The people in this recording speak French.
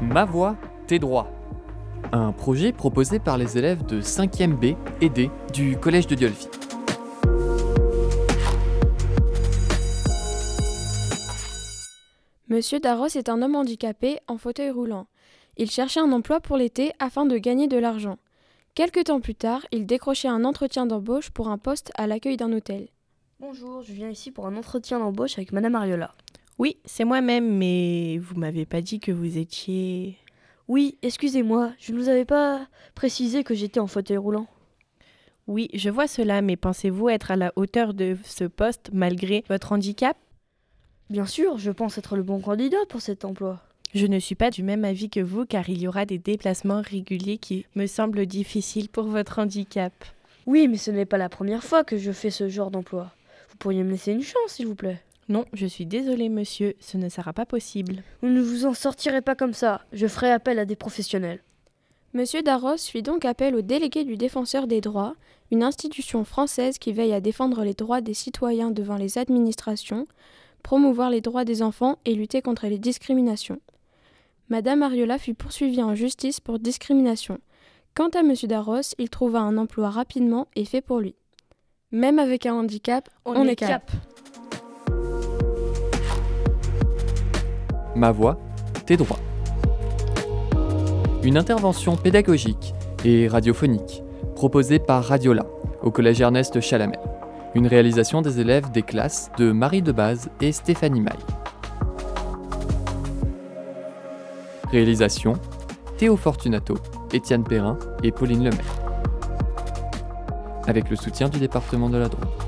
Ma voix, tes droits. Un projet proposé par les élèves de 5e B et D du collège de Dieulefit. Monsieur Darros est un homme handicapé en fauteuil roulant. Il cherchait un emploi pour l'été afin de gagner de l'argent. Quelque temps plus tard, il décrochait un entretien d'embauche pour un poste à l'accueil d'un hôtel. Bonjour, je viens ici pour un entretien d'embauche avec Madame Ariola. Oui, c'est moi-même, mais vous m'avez pas dit que vous étiez... Oui, excusez-moi, je ne vous avais pas précisé que j'étais en fauteuil roulant. Oui, je vois cela, mais pensez-vous être à la hauteur de ce poste malgré votre handicap ? Bien sûr, je pense être le bon candidat pour cet emploi. Je ne suis pas du même avis que vous, car il y aura des déplacements réguliers qui me semblent difficiles pour votre handicap. Oui, mais ce n'est pas la première fois que je fais ce genre d'emploi. Vous pourriez me laisser une chance, s'il vous plaît. Non, je suis désolée, monsieur, ce ne sera pas possible. Vous ne vous en sortirez pas comme ça. Je ferai appel à des professionnels. Monsieur Darros fit donc appel au délégué du Défenseur des droits, une institution française qui veille à défendre les droits des citoyens devant les administrations, promouvoir les droits des enfants et lutter contre les discriminations. Madame Ariola fut poursuivie en justice pour discrimination. Quant à Monsieur Darros, il trouva un emploi rapidement et fait pour lui. Même avec un handicap, on est cap. Ma voix, tes droits. Une intervention pédagogique et radiophonique proposée par Radiola au collège Ernest Chalamet. Une réalisation des élèves des classes de Marie Debaz et Stéphanie Maille. Réalisation Théo Fortunato, Étienne Perrin et Pauline Lemaire. Avec le soutien du département de la Drôme.